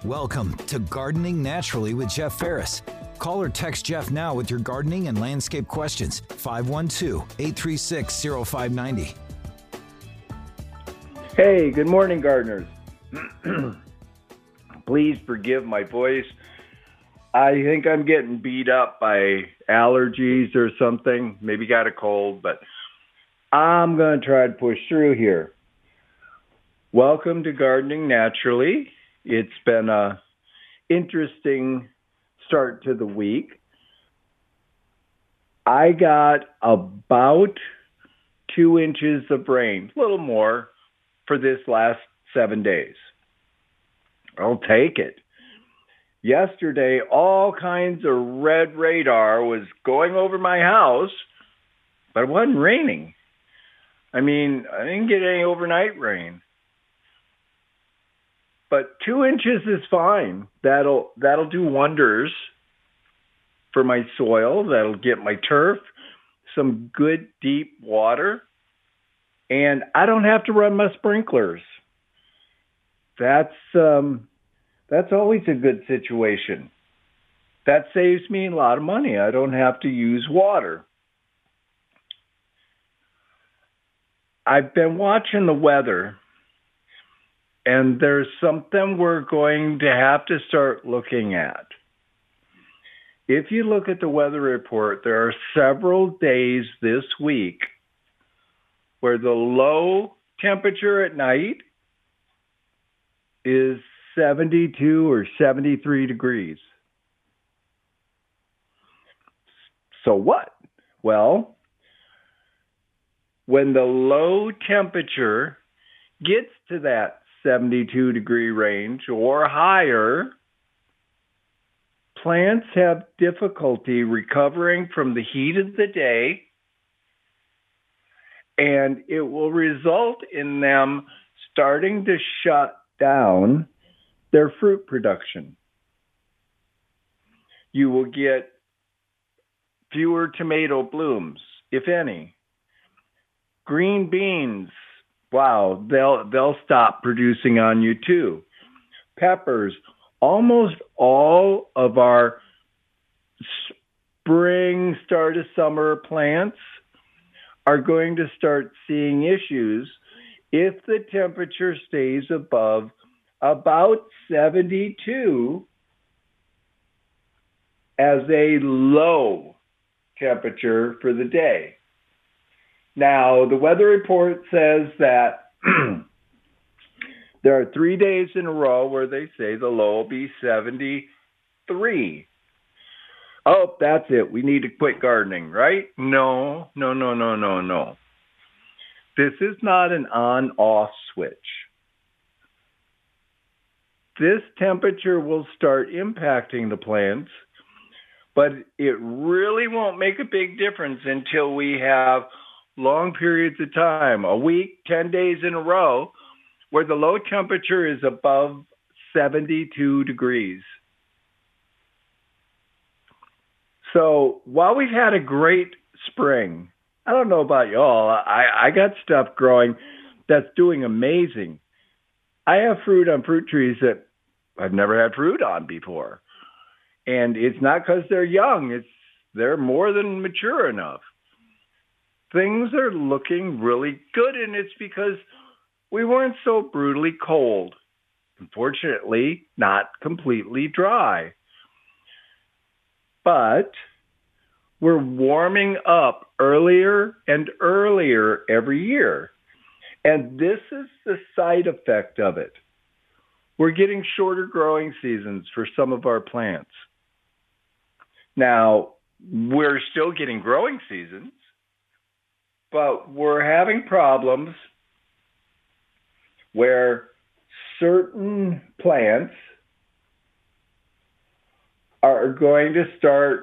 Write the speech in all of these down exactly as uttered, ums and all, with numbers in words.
Welcome to Gardening Naturally with Jeff Ferris. Call or text Jeff now with your gardening and landscape questions. five one two, eight three six, zero five nine zero. Hey, good morning, gardeners. Please forgive my voice. I think I'm getting beat up by allergies or something. Maybe got a cold, but I'm going to try to push through here. Welcome to Gardening Naturally. It's been a interesting start to the week. I got about two inches of rain, a little more, for this last seven days. I'll take it. Yesterday, all kinds of red radar was going over my house, but it wasn't raining. I mean, I didn't get any overnight rain. But two inches is fine. That'll that'll do wonders for my soil. That'll get my turf some good deep water. And I don't have to run my sprinklers. That's um, that's always a good situation. That saves me a lot of money. I don't have to use water. I've been watching the weather, and there's something we're going to have to start looking at. If you look at the weather report, there are several days this week where the low temperature at night is seventy-two or seventy-three degrees. So what? Well, when the low temperature gets to that seventy-two degree range or higher, plants have difficulty recovering from the heat of the day, and it will result in them starting to shut down their fruit production. You will get fewer tomato blooms, if any. Green beans, wow, they'll they'll stop producing on you too. Peppers, almost all of our spring, start of summer plants are going to start seeing issues if the temperature stays above about seventy-two as a low temperature for the day. Now, the weather report says that there are three days in a row where they say the low will be seventy-three. Oh, that's it. We need to quit gardening, right? No, no, no, no, no, no. This is not an on-off switch. This temperature will start impacting the plants, but it really won't make a big difference until we have long periods of time, a week, ten days in a row, where the low temperature is above seventy-two degrees. So while we've had a great spring, I don't know about y'all, I, I got stuff growing that's doing amazing. I have fruit on fruit trees that I've never had fruit on before. And it's not because they're young, it's they're more than mature enough. Things are looking really good, and it's because we weren't so brutally cold. Unfortunately, not completely dry. But we're warming up earlier and earlier every year. And this is the side effect of it. We're getting shorter growing seasons for some of our plants. Now, we're still getting growing seasons, but we're having problems where certain plants are going to start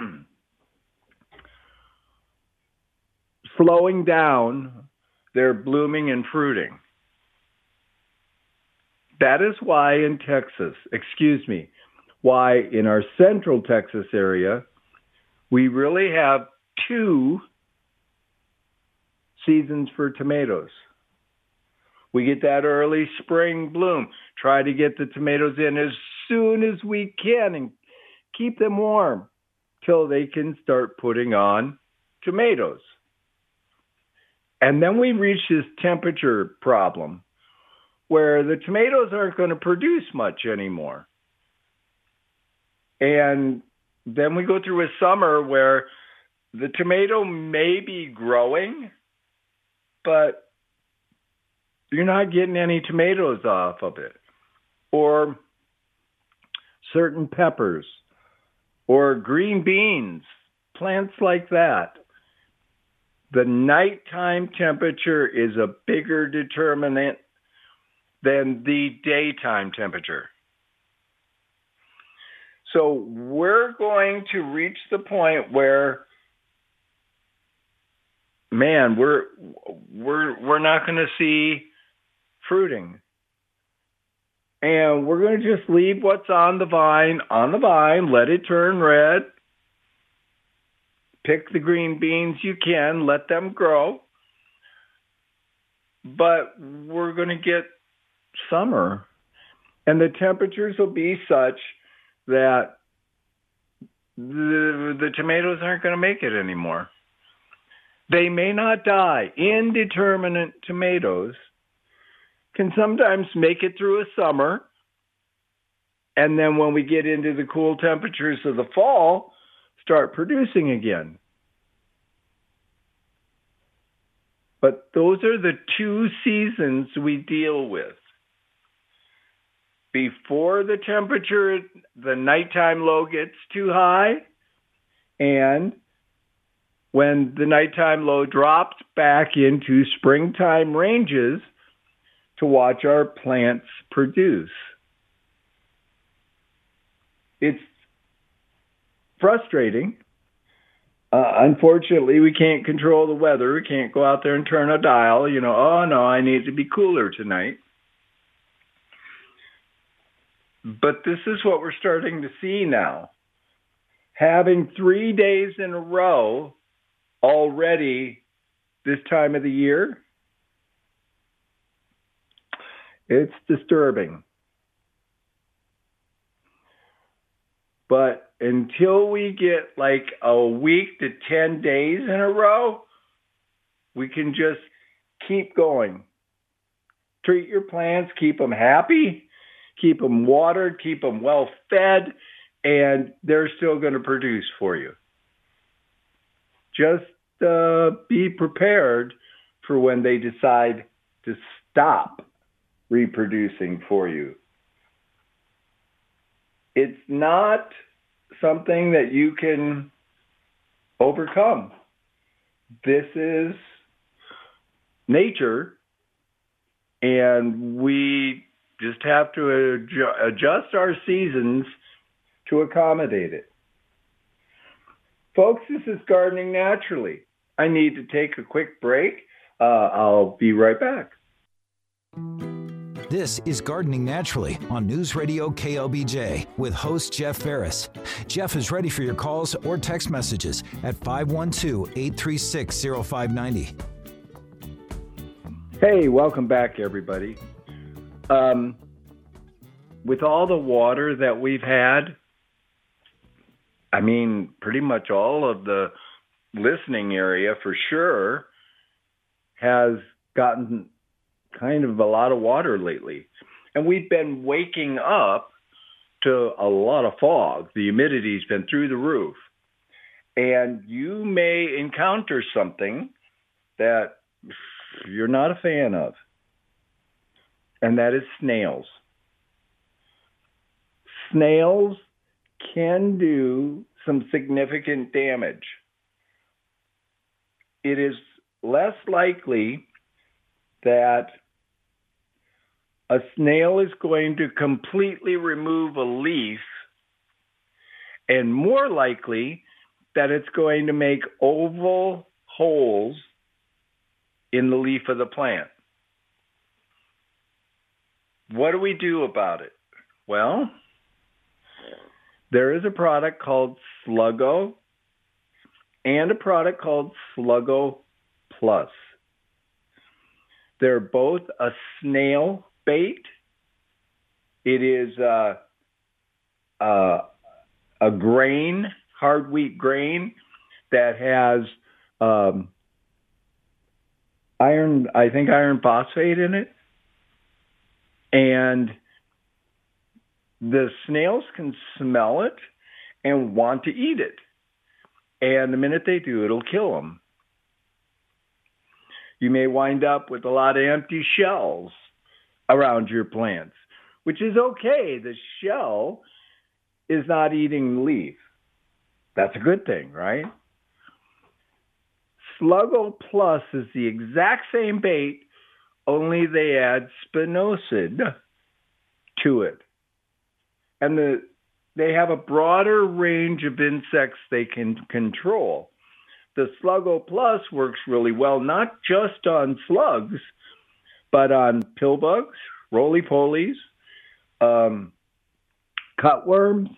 slowing down their blooming and fruiting. That is why in Texas, excuse me, why in our central Texas area, we really have two seasons for tomatoes. We get that early spring bloom. Try to get the tomatoes in as soon as we can and keep them warm till they can start putting on tomatoes. And then we reach this temperature problem where the tomatoes aren't going to produce much anymore. And then we go through a summer where the tomato may be growing, but you're not getting any tomatoes off of it. Or certain peppers, or green beans, plants like that. The nighttime temperature is a bigger determinant than the daytime temperature. So we're going to reach the point where, man, we're we're we're not going to see fruiting. And we're going to just leave what's on the vine on the vine, let it turn red. Pick the green beans you can, let them grow. But we're going to get summer. And the temperatures will be such that the, the tomatoes aren't going to make it anymore. They may not die. Indeterminate tomatoes can sometimes make it through a summer. And then when we get into the cool temperatures of the fall, start producing again. But those are the two seasons we deal with. Before the temperature, the nighttime low gets too high, and when the nighttime low drops back into springtime ranges to watch our plants produce. It's frustrating. Uh, unfortunately, we can't control the weather. We can't go out there and turn a dial, you know, oh no, I need to be cooler tonight. But this is what we're starting to see now. Having three days in a row already this time of the year, it's disturbing. But until we get like a week to ten days in a row, we can just keep going. Treat your plants, keep them happy, keep them watered, keep them well fed, and they're still going to produce for you. Just uh, be prepared for when they decide to stop reproducing for you. It's not something that you can overcome. This is nature, and we just have to adju- adjust our seasons to accommodate it. Folks, this is Gardening Naturally. I need to take a quick break. Uh, I'll be right back. This is Gardening Naturally on News Radio K L B J with host Jeff Ferris. Jeff is ready for your calls or text messages at five one two, eight three six, zero five nine zero. Hey, welcome back, everybody. Um, with all the water that we've had, I mean, pretty much all of the listening area for sure has gotten kind of a lot of water lately. And we've been waking up to a lot of fog. The humidity's been through the roof. And you may encounter something that you're not a fan of. And that is snails. Snails can do some significant damage. It is less likely that a snail is going to completely remove a leaf, and more likely that it's going to make oval holes in the leaf of the plant. What do we do about it? Well, there is a product called Sluggo and a product called Sluggo Plus. They're both a snail bait. It is uh, uh, a grain, hard wheat grain that has um, iron, I think iron phosphate in it. And the snails can smell it and want to eat it. And the minute they do, it'll kill them. You may wind up with a lot of empty shells around your plants, which is okay. The shell is not eating the leaf. That's a good thing, right? Sluggo Plus is the exact same bait, only they add spinosad to it. And the, they have a broader range of insects they can control. The Sluggo Plus works really well, not just on slugs, but on pillbugs, roly-polies, um, cutworms.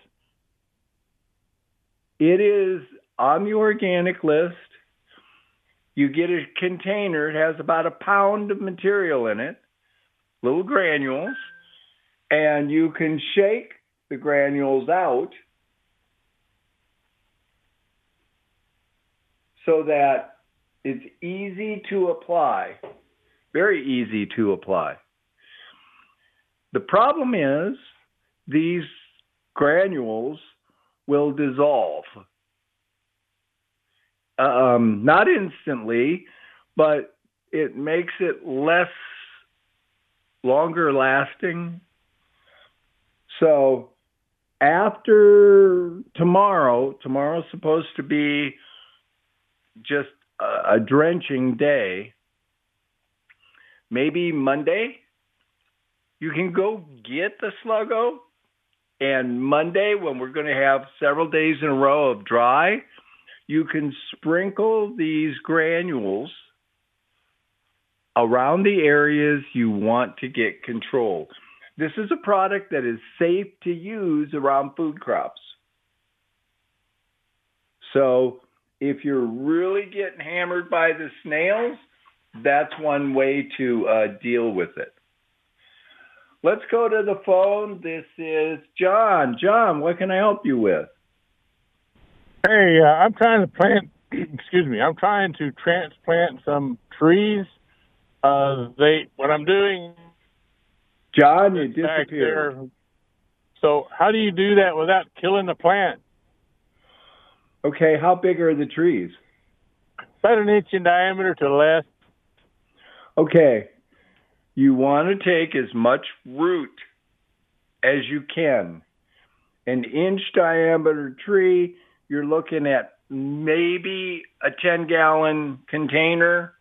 It is on the organic list. You get a container. It has about a pound of material in it, little granules, and you can shake the granules out so that it's easy to apply, very easy to apply. The problem is these granules will dissolve. Um, not instantly, but it makes it less longer lasting. So after tomorrow, tomorrow's supposed to be just a, a drenching day. Maybe Monday, you can go get the Sluggo. And Monday, when we're going to have several days in a row of dry, you can sprinkle these granules around the areas you want to get control. This is a product that is safe to use around food crops. So if you're really getting hammered by the snails, that's one way to uh, deal with it. Let's go to the phone. This is John. John, what can I help you with? Hey, uh, I'm trying to plant, excuse me, I'm trying to transplant some trees. Uh, they, what I'm doing... John, you disappeared. So how do you do that without killing the plant? Okay, how big are the trees? About an inch in diameter to less. Okay, you want to take as much root as you can. An inch diameter tree, you're looking at maybe a ten gallon container.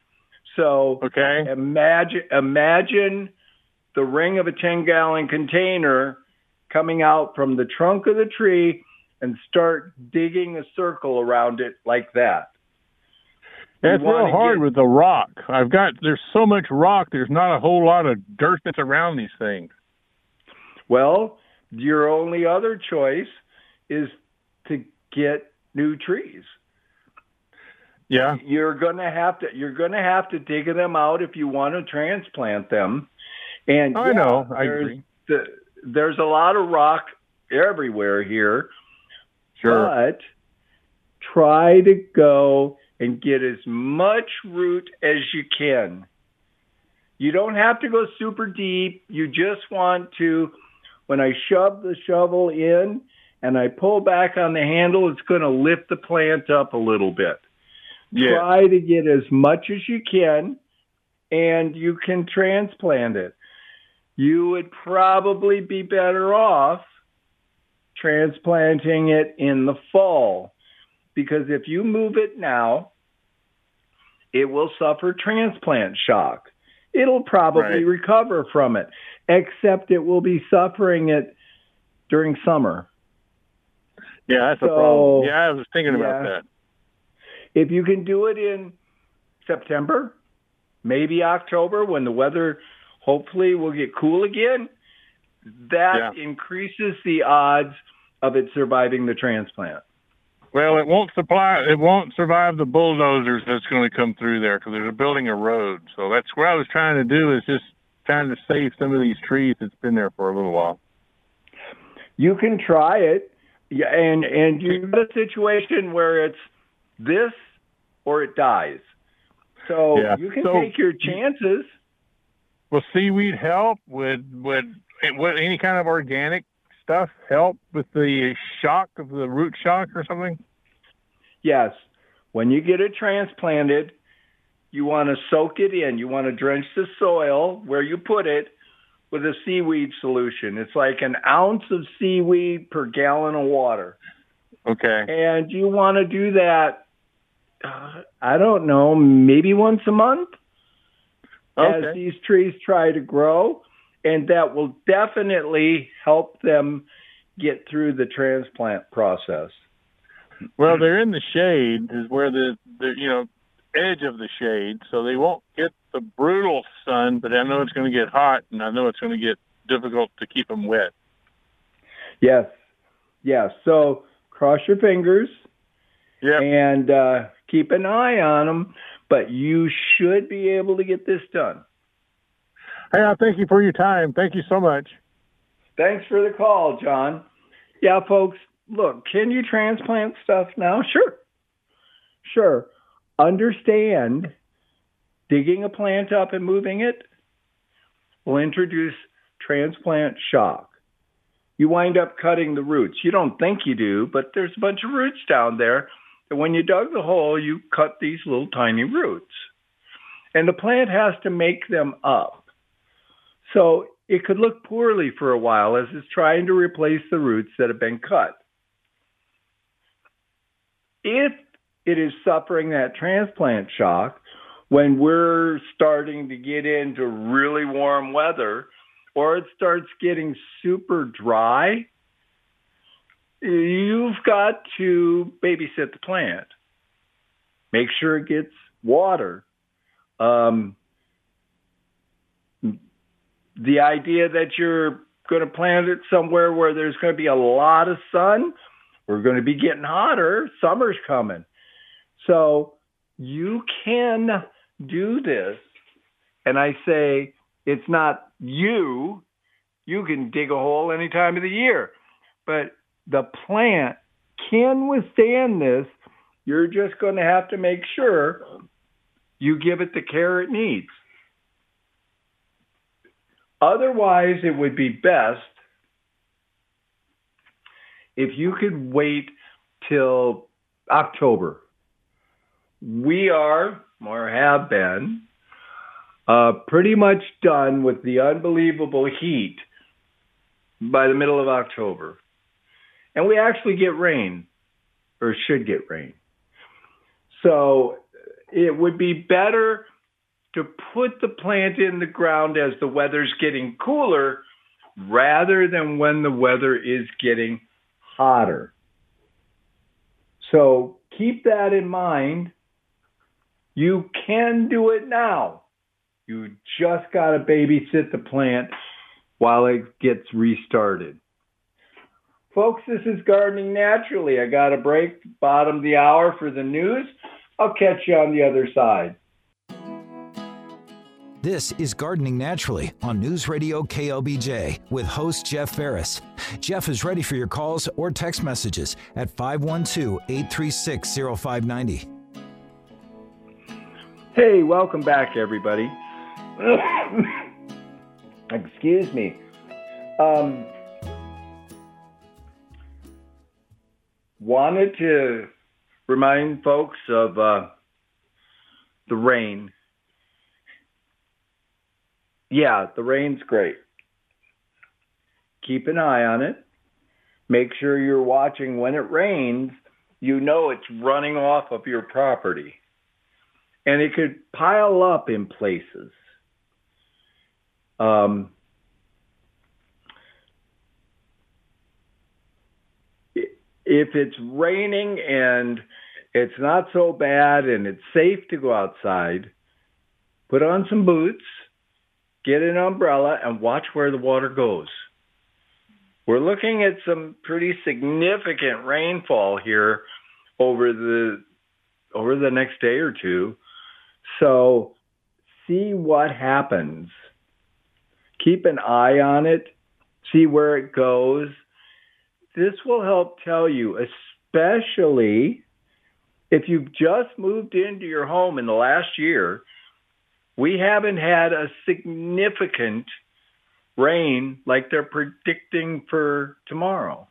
So okay. imagine imagine the ring of a ten gallon container coming out from the trunk of the tree and start digging a circle around it like that. That's real hard get, with the rock. I've got, there's so much rock, there's not a whole lot of dirt that's around these things. Well, your only other choice is to get new trees. Yeah. You're gonna have to you're gonna have to dig them out if you want to transplant them. And I yeah, know, I there's agree. The, there's a lot of rock everywhere here. Sure. But try to go and get as much root as you can. You don't have to go super deep. You just want to, when I shove the shovel in and I pull back on the handle, it's going to lift the plant up a little bit. Yeah. Try to get as much as you can, and you can transplant it. You would probably be better off transplanting it in the fall, because if you move it now, it will suffer transplant shock. It'll probably right. recover from it, except it will be suffering it during summer. Yeah, that's so, a problem. Yeah, I was thinking yeah. about that. If you can do it in September, maybe October, when the weather hopefully will get cool again, that yeah. increases the odds of it surviving the transplant. Well, it won't supply. It won't survive the bulldozers that's going to come through there because they're building a road. So that's what I was trying to do, is just trying to save some of these trees that's been there for a little while. You can try it, yeah, and and you've got a situation where it's this or it dies. So Yeah. you can So, take your chances. Will seaweed help? Would would would any kind of organic stuff help with the shock of the root shock or something? Yes. When you get it transplanted, you want to soak it in. You want to drench the soil where you put it with a seaweed solution. It's like an ounce of seaweed per gallon of water. Okay. And you want to do that, uh, I don't know, maybe once a month Okay. as these trees try to grow. And that will definitely help them get through the transplant process. Well, they're in the shade, is where the, the you know edge of the shade, so they won't get the brutal sun. But I know it's going to get hot, and I know it's going to get difficult to keep them wet. Yes, yes. So cross your fingers, yeah, and uh, keep an eye on them. But you should be able to get this done. Hey, I thank you for your time. Thank you so much. Thanks for the call, John. Yeah, folks. Look, can you transplant stuff now? Sure. Sure. Understand, digging a plant up and moving it will introduce transplant shock. You wind up cutting the roots. You don't think you do, but there's a bunch of roots down there. And when you dug the hole, you cut these little tiny roots. And the plant has to make them up. So it could look poorly for a while as it's trying to replace the roots that have been cut. If it is suffering that transplant shock, when we're starting to get into really warm weather, or it starts getting super dry, you've got to babysit the plant. Make sure it gets water. Um, the idea that you're going to plant it somewhere where there's going to be a lot of sun, we're going to be getting hotter. Summer's coming. So you can do this. And I say, it's not you. You can dig a hole any time of the year. But the plant can withstand this. You're just going to have to make sure you give it the care it needs. Otherwise, it would be best if you could wait till October. We are, or have been, uh, pretty much done with the unbelievable heat by the middle of October. And we actually get rain, or should get rain. So it would be better to put the plant in the ground as the weather's getting cooler rather than when the weather is getting hotter. So keep that in mind. You can do it now. You just got to babysit the plant while it gets restarted. Folks, this is Gardening Naturally. I got a break, bottom of the hour for the news. I'll catch you on the other side. This is Gardening Naturally on News Radio K L B J with host Jeff Ferris. Jeff is ready for your calls or text messages at five one two, eight three six, zero five nine zero. Hey, welcome back, everybody. Excuse me. Um, wanted to remind folks of uh, the rain. Yeah, the rain's great. Keep an eye on it. Make sure you're watching when it rains. You know it's running off of your property. And it could pile up in places. Um, if it's raining and it's not so bad and it's safe to go outside, put on some boots, get an umbrella, and watch where the water goes. We're looking at some pretty significant rainfall here over the over the next day or two. So see what happens. Keep an eye on it. See where it goes. this will help tell you, especially if you've just moved into your home in the last year, we haven't had a significant rain like they're predicting for tomorrow.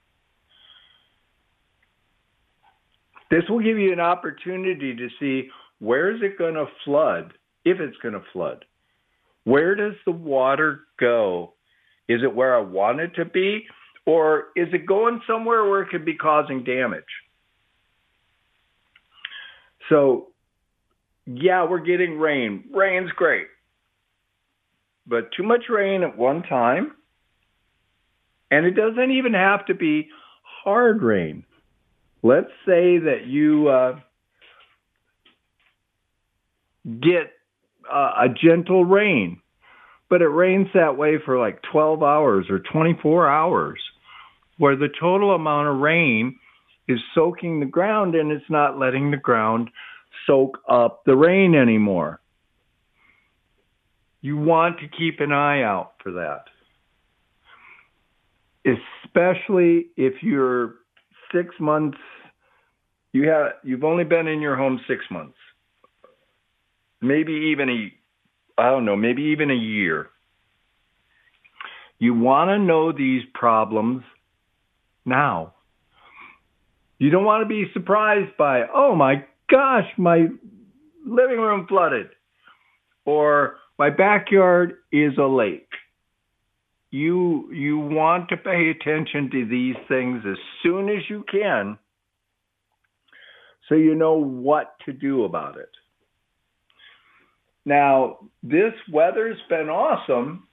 This will give you an opportunity to see where is it going to flood, if it's going to flood. Where does the water go? Is it where I want it to be? Or is it going somewhere where it could be causing damage? So, yeah, we're getting rain. Rain's great. But too much rain at one time, and it doesn't even have to be hard rain. Let's say that you uh, get uh, a gentle rain, but it rains that way for like twelve hours or twenty-four hours, where the total amount of rain is soaking the ground and it's not letting the ground soak up the rain anymore. You want to keep an eye out for that, especially if you're six months, you have, you've only been in your home six months, maybe even a, I don't know, maybe even a year. You want to know these problems now. You don't want to be surprised by, oh my gosh, my living room flooded, or my backyard is a lake. You you want to pay attention to these things as soon as you can so you know what to do about it. Now, this weather's been awesome,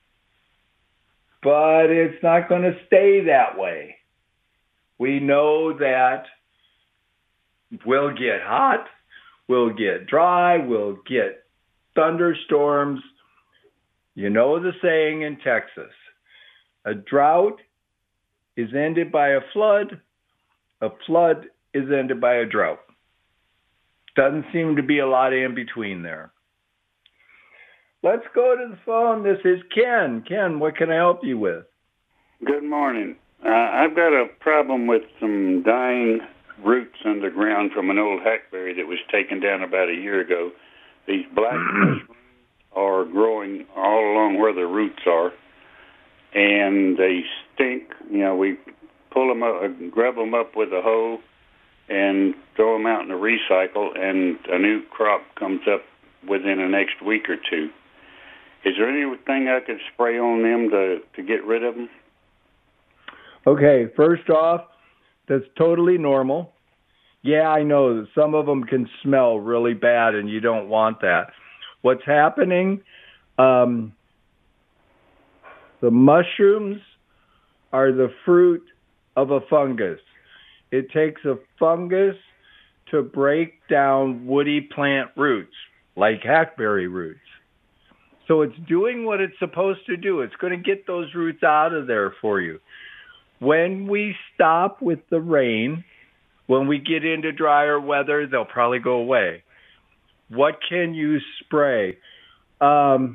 but it's not going to stay that way. We know that we'll get hot, we'll get dry, we'll get thunderstorms. You know the saying in Texas, a drought is ended by a flood, a flood is ended by a drought. Doesn't seem to be a lot in between there. Let's go to the phone. This is Ken. Ken, what can I help you with? Good morning. Uh, I've got a problem with some dying roots underground from an old hackberry that was taken down about a year ago. These black mushrooms are growing all along where the roots are, and they stink. You know, we pull them up, grab them up with a hoe, and throw them out in the recycle, and a new crop comes up within the next week or two. Is there anything I could spray on them to, to get rid of them? Okay, first off, that's totally normal. Yeah, I know that some of them can smell really bad, and you don't want that. What's happening, um, the mushrooms are the fruit of a fungus. It takes a fungus to break down woody plant roots, like hackberry roots. So it's doing what it's supposed to do. It's going to get those roots out of there for you. When we stop with the rain, when we get into drier weather, they'll probably go away. What can you spray? Um,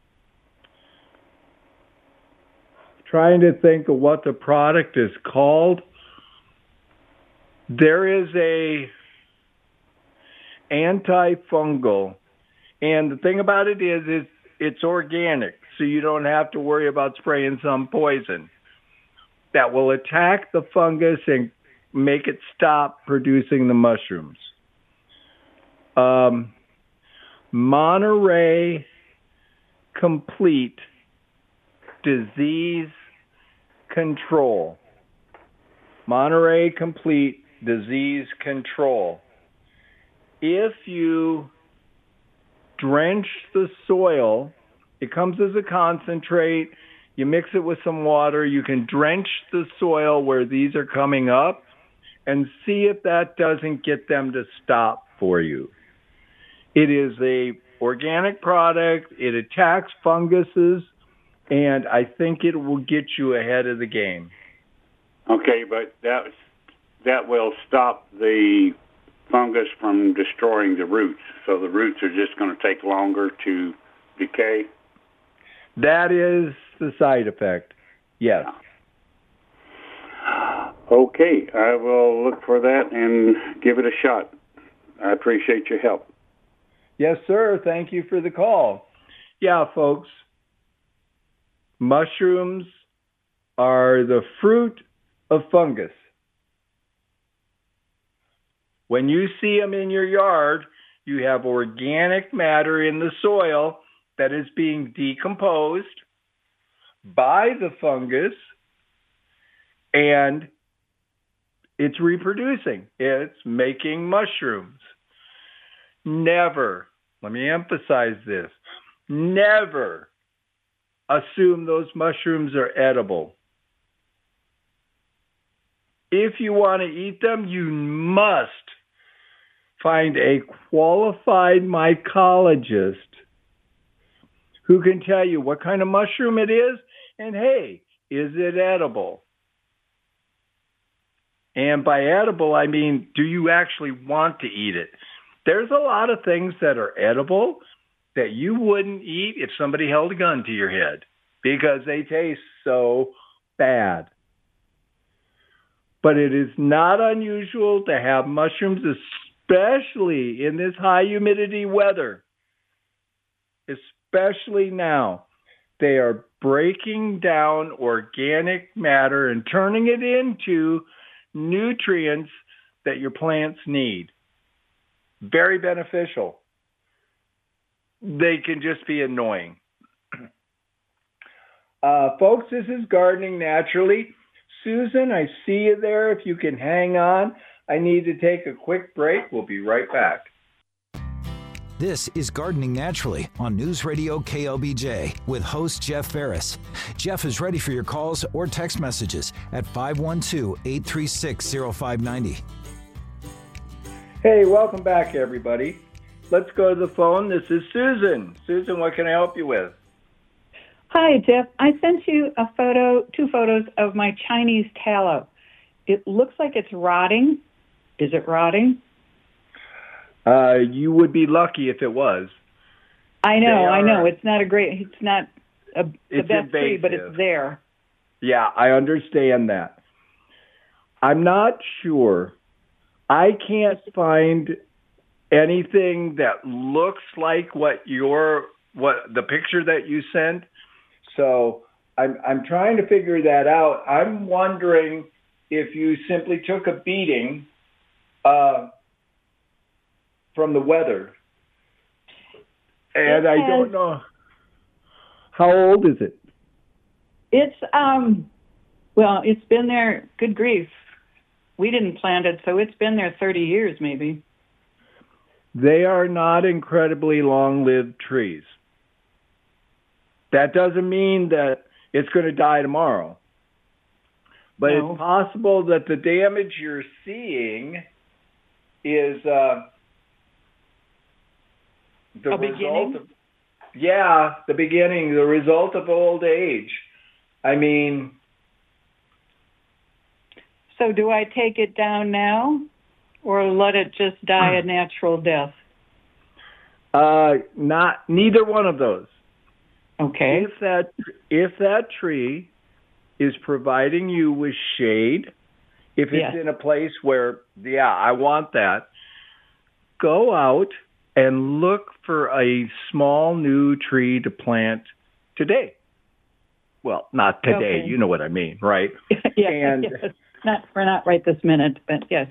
trying to think of what the product is called. There is a antifungal, and the thing about it is it's, it's organic, so you don't have to worry about spraying some poison that will attack the fungus and make it stop producing the mushrooms. Um, Monterey Complete Disease Control. Monterey Complete Disease Control. If you drench the soil, it comes as a concentrate. You mix it with some water. You can drench the soil where these are coming up and see if that doesn't get them to stop for you. It is a organic product. It attacks funguses, and I think it will get you ahead of the game. Okay, but that that will stop the fungus from destroying the roots. So the roots are just going to take longer to decay? That is the side effect, yes. Okay, I will look for that and give it a shot. I appreciate your help. Yes, sir. Thank you for the call. Yeah, folks, mushrooms are the fruit of fungus. When you see them in your yard, you have organic matter in the soil that is being decomposed by the fungus, and it's reproducing. It's making mushrooms. Never, let me emphasize this, never assume those mushrooms are edible. If you want to eat them, you must find a qualified mycologist who can tell you what kind of mushroom it is, and hey, is it edible? And by edible, I mean, do you actually want to eat it? There's a lot of things that are edible that you wouldn't eat if somebody held a gun to your head because they taste so bad. But it is not unusual to have mushrooms, especially in this high humidity weather, especially now. They are breaking down organic matter and turning it into nutrients that your plants need. Very beneficial. They can just be annoying. Uh, folks, this is Gardening Naturally. Susan, I see you there. If you can hang on, I need to take a quick break. We'll be right back. This is Gardening Naturally on News Radio K L B J with host Jeff Ferris. Jeff is ready for your calls or text messages at five one two, eight three six, zero five nine zero. Hey, welcome back, everybody. Let's go to the phone. This is Susan. Susan, what can I help you with? Hi, Jeff. I sent you a photo, two photos of my Chinese tallow. It looks like it's rotting. Is it rotting? Uh, you would be lucky if it was. I know, are, I know. It's not a great, it's not a, the it's best tree, invasive. but it's there. Yeah, I understand that. I'm not sure. I can't find anything that looks like what your what the picture that you sent. So I'm I'm trying to figure that out. I'm wondering if you simply took a beating uh, from the weather. And I don't know. How old is it? It's, um, well, it's been there, good grief. We didn't plant it, so it's been there thirty years maybe. They are not incredibly long-lived trees. That doesn't mean that it's going to die tomorrow. But No. It's possible that the damage you're seeing is uh, the A result beginning? of, yeah, the beginning, the result of old age. I mean, So do I take it down now or let it just die a natural death? uh, not neither one of those. Okay. If that if that tree is providing you with shade, if it's Yes. in a place where, yeah, I want that, go out and look for a small new tree to plant today. Well, not today, Okay. you know what I mean, right? yeah, and yes. Not, we're not right this minute, but yes.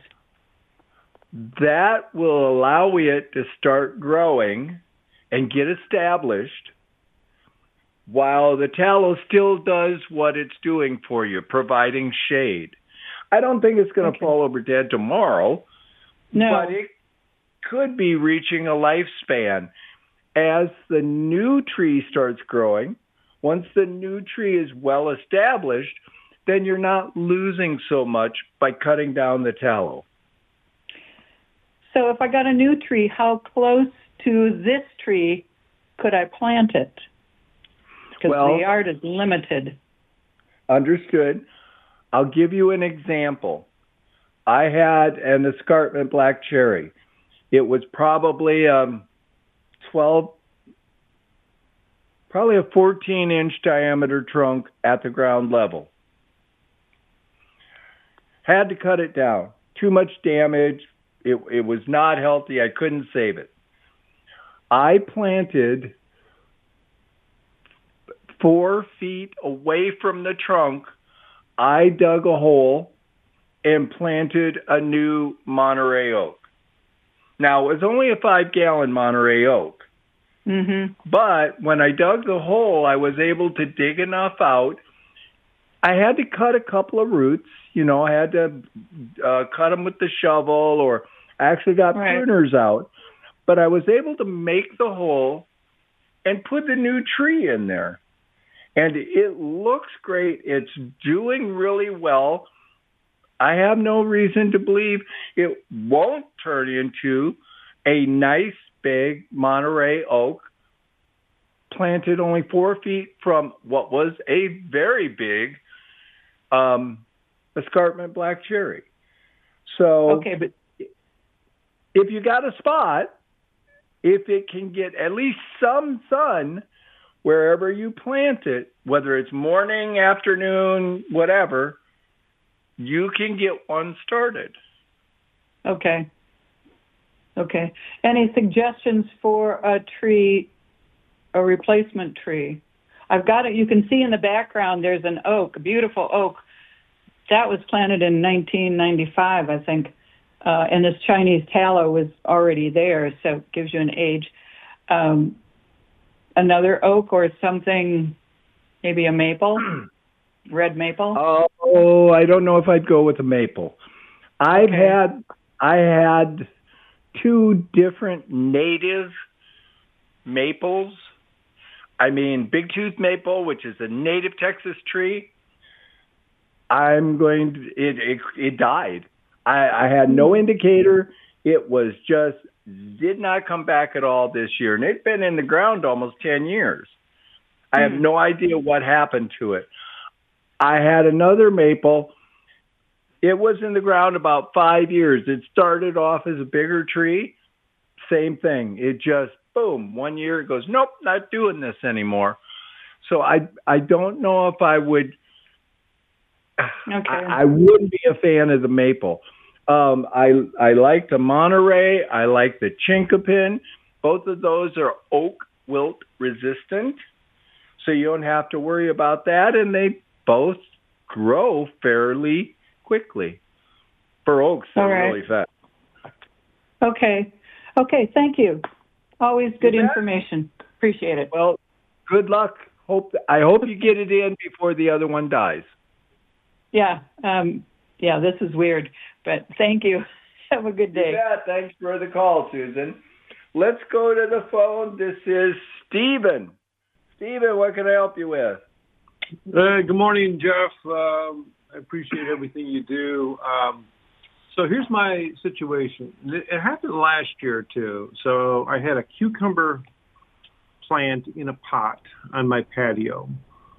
that will allow it to start growing and get established while the tallow still does what it's doing for you, providing shade. I don't think it's going to Okay. fall over dead tomorrow, No. but it could be reaching a lifespan. As the new tree starts growing, once the new tree is well established, then you're not losing so much by cutting down the tallow. So if I got a new tree, how close to this tree could I plant it? Because Well- the yard is limited. Understood. I'll give you an example. I had an escarpment black cherry. It was probably um, twelve, probably a fourteen inch diameter trunk at the ground level. Had to cut it down. Too much damage. It, it was not healthy. I couldn't save it. I planted four feet away from the trunk. I dug a hole and planted a new Monterey oak. Now, it was only a five-gallon Monterey oak. Mm-hmm. But when I dug the hole, I was able to dig enough out. I had to cut a couple of roots. You know, I had to uh, cut them with the shovel, or I actually got right. pruners out. But I was able to make the hole and put the new tree in there. And it looks great. It's doing really well. I have no reason to believe it won't turn into a nice big Monterey oak planted only four feet from what was a very big um, escarpment black cherry. So okay, but if you got a spot, if it can get at least some sun wherever you plant it, whether it's morning, afternoon, whatever, you can get one started. Okay. Okay. Any suggestions for a tree, a replacement tree? I've got it. You can see in the background there's an oak, a beautiful oak. That was planted in nineteen ninety-five, I think. Uh, and this Chinese tallow was already there, so it gives you an age. Um, another oak or something, maybe a maple, red maple? Oh, I don't know if I'd go with a maple. I've Okay. had, I had two different native maples. I mean, big tooth maple, which is a native Texas tree. I'm going to, it, it, it died. I, I had no indicator. It was just, did not come back at all this year. And it's been in the ground almost ten years. I have no idea what happened to it. I had another maple. It was in the ground about five years. It started off as a bigger tree. Same thing. It just, boom, one year it goes, nope, not doing this anymore. So I I don't know if I would, Okay. I, I wouldn't be a fan of the maple. Um, I I like the Monterey. I like the Chinkapin. Both of those are oak wilt resistant, so you don't have to worry about that. And they both grow fairly quickly. For oaks, they're All right. really fast. Okay. Okay, thank you. Always good You bet. information. Appreciate it. Well, good luck. Hope I hope you get it in before the other one dies. Yeah. Um, yeah, this is weird, but thank you. Have a good day. Yeah, thanks for the call, Susan. Let's go to the phone. This is Stephen. Stephen, what can I help you with? Uh, good morning, Jeff. Um, I appreciate everything you do. Um, so here's my situation. It happened last year, too. So I had a cucumber plant in a pot on my patio.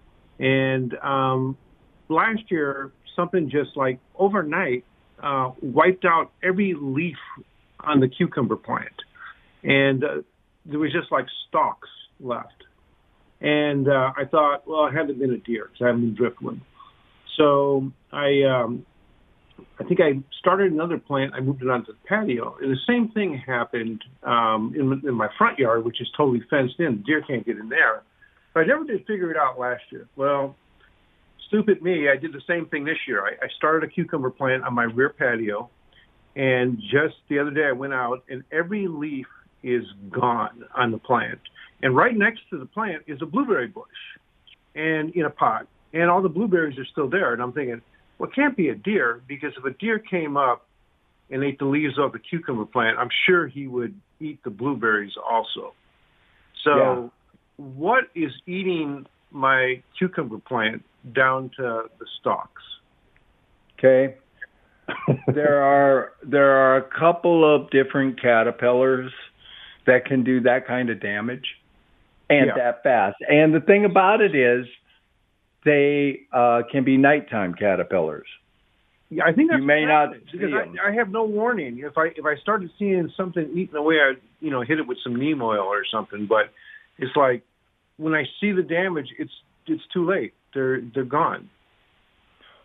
And um, last year, something just like overnight uh, wiped out every leaf on the cucumber plant. And uh, there was just like stalks left. And uh, I thought, well, it hadn't been a deer because I haven't been driftwood. So I um, I think I started another plant. I moved it onto the patio. And the same thing happened um, in, in my front yard, which is totally fenced in. Deer can't get in there. But I never did figure it out last year. Well, stupid me, I did the same thing this year. I, I started a cucumber plant on my rear patio. And just the other day I went out, and every leaf is gone on the plant. And right next to the plant is a blueberry bush and in a pot. And all the blueberries are still there. And I'm thinking, well, it can't be a deer, because if a deer came up and ate the leaves off the cucumber plant, I'm sure he would eat the blueberries also. So Yeah. what is eating my cucumber plant down to the stalks? Okay. there are there are a couple of different caterpillars that can do that kind of damage and Yeah. that fast. And the thing about it is they uh, can be nighttime caterpillars. Yeah, I think that's You may what not happened, see because them. I, I have no warning. If I if I started seeing something eating away, I'd you know hit it with some neem oil or something. But it's like when I see the damage, it's it's too late. They're they're gone.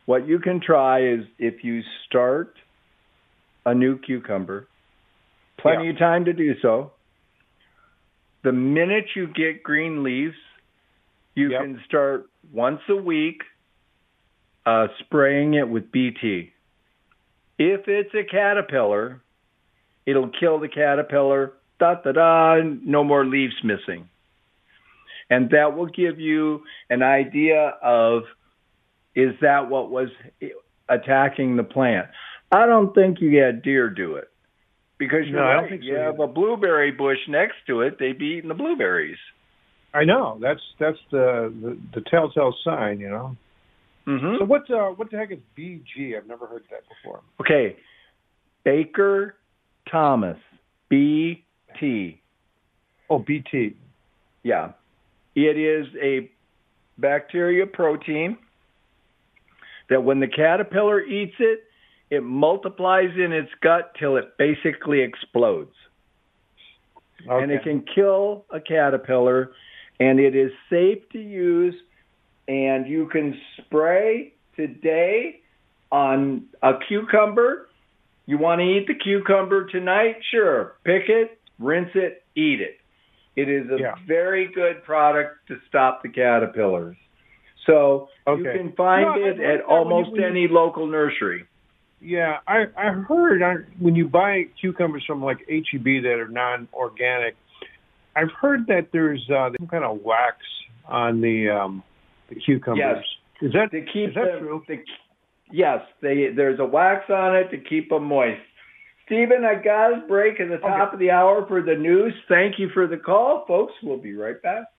what you can try is if you start a new cucumber, plenty Yeah. of time to do so. The minute you get green leaves, you Yep. can start once a week uh, spraying it with B T. If it's a caterpillar, it'll kill the caterpillar, da-da-da, no more leaves missing. And that will give you an idea of, is that what was attacking the plant? I don't think you had deer do it. Because you're No, I don't right. think so You have either. a blueberry bush next to it, they'd be eating the blueberries. I know that's that's the the, the telltale sign, you know. Mm-hmm. So what uh, what the heck is B G? I've never heard that before. Okay, Baker Thomas, B T. Oh, B T. Yeah, it is a bacteria protein that when the caterpillar eats it, it multiplies in its gut till it basically explodes. Okay. And it can kill a caterpillar, and it is safe to use, and you can spray today on a cucumber. You want to eat the cucumber tonight? Sure. Pick it, rinse it, eat it. It is a Yeah. very good product to stop the caterpillars. So you Okay. can find No, I it heard at that when you- almost when you- any local nursery. Yeah, I I heard I, when you buy cucumbers from like H E B that are non-organic, I've heard that there's uh, some kind of wax on the um, the cucumbers. Yes. Is that To keep is that them, true? to, yes, they, there's a wax on it to keep them moist. Stephen, I got a break at the top Okay. of the hour for the news. Thank you for the call, folks. We'll be right back.